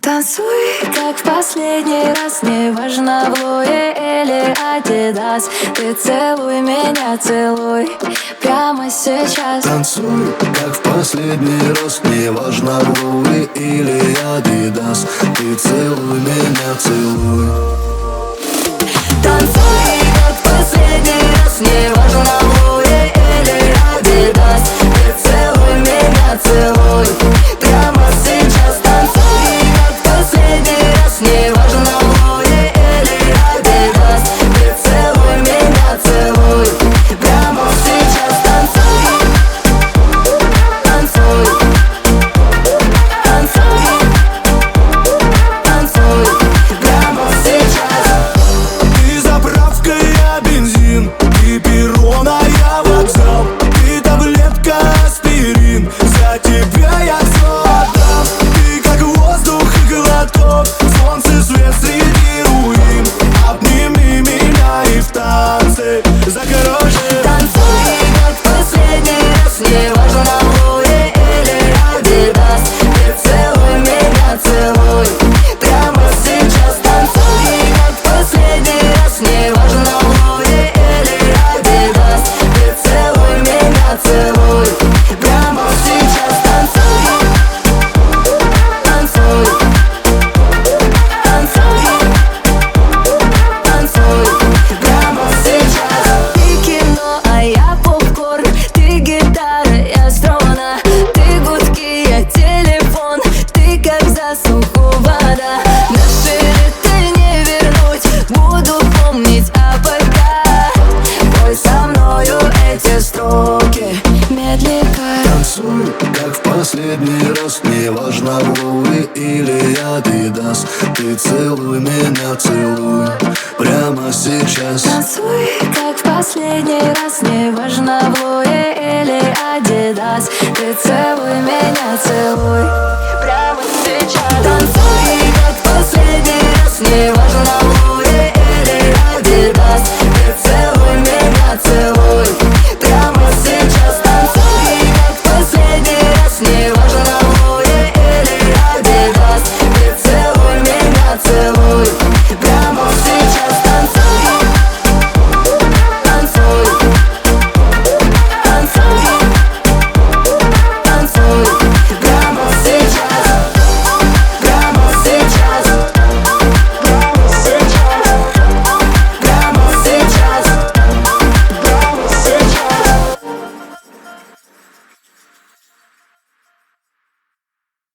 Танцуй, как в последний раз, неважно, в Луи или Адидас. Ты целуй меня, целуй прямо сейчас. Танцуй, как в последний раз, неважно, в Луи или Адидас. Ты целуй меня, целуй. Танцуй, как в последний раз, неважно, в Луи или Адидас. Ты целуй меня, целуй прямо сейчас. Танцуй, как в последний раз, неважно, в Луи или Адидас. Ты целуй меня, целуй прямо сейчас. Танцуй, танцуй, танцуй, танцуй прямо сейчас. Ты заправка, я бензин, ты перрон, а я вокзал. Ты таблетка, аспирин, за тебя я все отдам. Ты как воздух и глоток, солнце, свет среди руин. Обними меня и в танце закружи. Танцуй, как в последний раз, неважно, в Луи или Адидас. Ты целуй меня, целуй прямо сейчас. Танцуй, как в последний раз, неважно, в Луи или Адидас. Ты целуй меня, целуй прямо сейчас. Танцуй, танцуй, танцуй, танцуй прямо сейчас. Ты кино, а я попкорн. Ты гитара, я струна. Ты гудки, я телефон. Ты как засуху вода. Наши ритмы не вернуть. Буду помнить, а пока пой со мною эти строки медленно. Танцуй, как в последний раз, неважно, в Луи или Адидас. Ты целуй меня, целуй прямо сейчас. Танцуй, как в последний раз, неважно, в Луи или Адидас. Ты целуй меня, целуй прямо